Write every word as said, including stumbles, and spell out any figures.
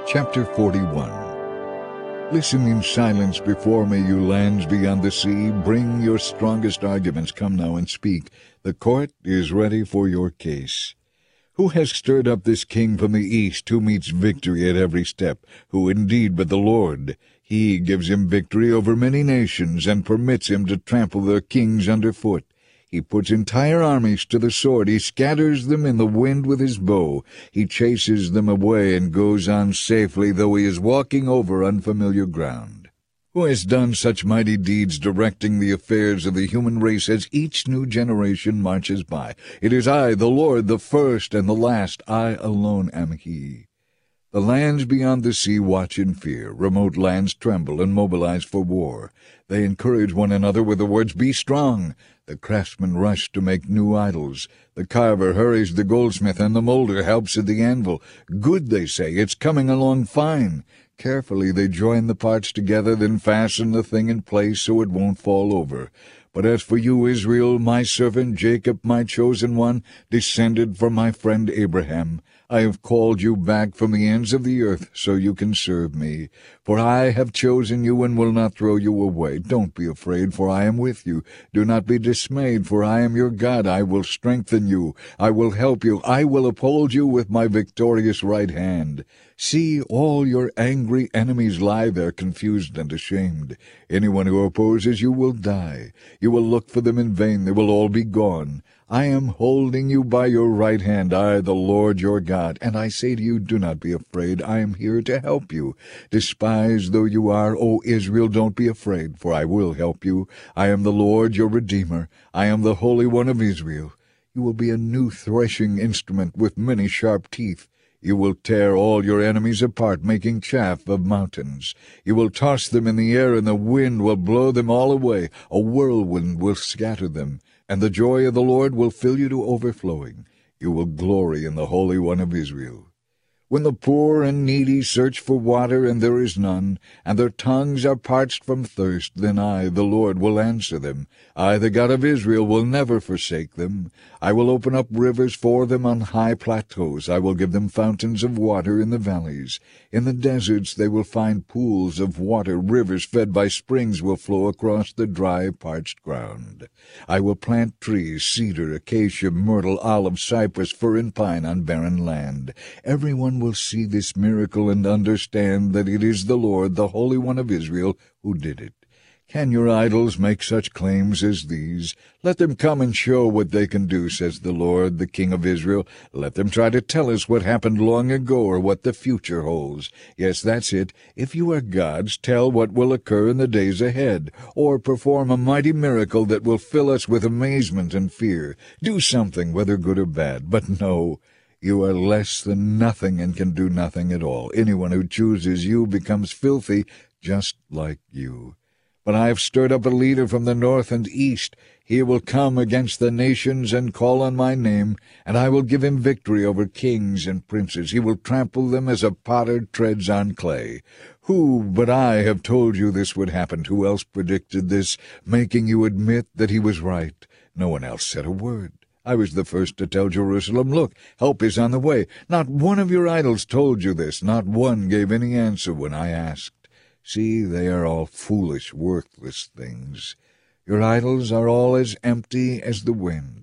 Chapter forty-one. Listen in silence before me, you lands beyond the sea. Bring your strongest arguments. Come now and speak. The court is ready for your case. Who has stirred up this king from the east, who meets victory at every step? Who indeed but the Lord? He gives him victory over many nations, and permits him to trample their kings underfoot. He puts entire armies to the sword. He scatters them in the wind with his bow. He chases them away and goes on safely, though he is walking over unfamiliar ground. Who has done such mighty deeds, directing the affairs of the human race as each new generation marches by? It is I, the Lord, the first and the last. I alone am he. The lands beyond the sea watch in fear. Remote lands tremble and mobilize for war. They encourage one another with the words, "Be strong." The craftsman rush to make new idols. The carver hurries the goldsmith, and the molder helps at the anvil. Good, they say, it's coming along fine. Carefully they join the parts together, then fasten the thing in place so it won't fall over. But as for you, Israel, my servant, Jacob, my chosen one, descended from my friend Abraham, I have called you back from the ends of the earth so you can serve me. For I have chosen you and will not throw you away. Don't be afraid, for I am with you. Do not be dismayed, for I am your God. I will strengthen you. I will help you. I will uphold you with my victorious right hand. See, all your angry enemies lie there, confused and ashamed. Anyone who opposes you will die. You will look for them in vain. They will all be gone. I am holding you by your right hand, I, the Lord your God. And I say to you, do not be afraid. I am here to help you. Despised though you are, O Israel, don't be afraid, for I will help you. I am the Lord your Redeemer. I am the Holy One of Israel. You will be a new threshing instrument with many sharp teeth. You will tear all your enemies apart, making chaff of mountains. You will toss them in the air, and the wind will blow them all away. A whirlwind will scatter them, and the joy of the Lord will fill you to overflowing. You will glory in the Holy One of Israel. When the poor and needy search for water, and there is none, and their tongues are parched from thirst, then I, the Lord, will answer them. I, the God of Israel, will never forsake them. I will open up rivers for them on high plateaus. I will give them fountains of water in the valleys. In the deserts they will find pools of water. Rivers fed by springs will flow across the dry, parched ground. I will plant trees, cedar, acacia, myrtle, olive, cypress, fir, and pine on barren land. Everyone will see this miracle and understand that it is the Lord, the Holy One of Israel, who did it. Can your idols make such claims as these? Let them come and show what they can do, says the Lord, the King of Israel. Let them try to tell us what happened long ago or what the future holds. Yes, that's it. If you are gods, tell what will occur in the days ahead, or perform a mighty miracle that will fill us with amazement and fear. Do something, whether good or bad. But no, you are less than nothing and can do nothing at all. Anyone who chooses you becomes filthy, just like you. But I have stirred up a leader from the north and east. He will come against the nations and call on my name, and I will give him victory over kings and princes. He will trample them as a potter treads on clay. Who but I have told you this would happen? Who else predicted this, making you admit that he was right? No one else said a word. I was the first to tell Jerusalem, look, help is on the way. Not one of your idols told you this. Not one gave any answer when I asked. See, they are all foolish, worthless things. Your idols are all as empty as the wind.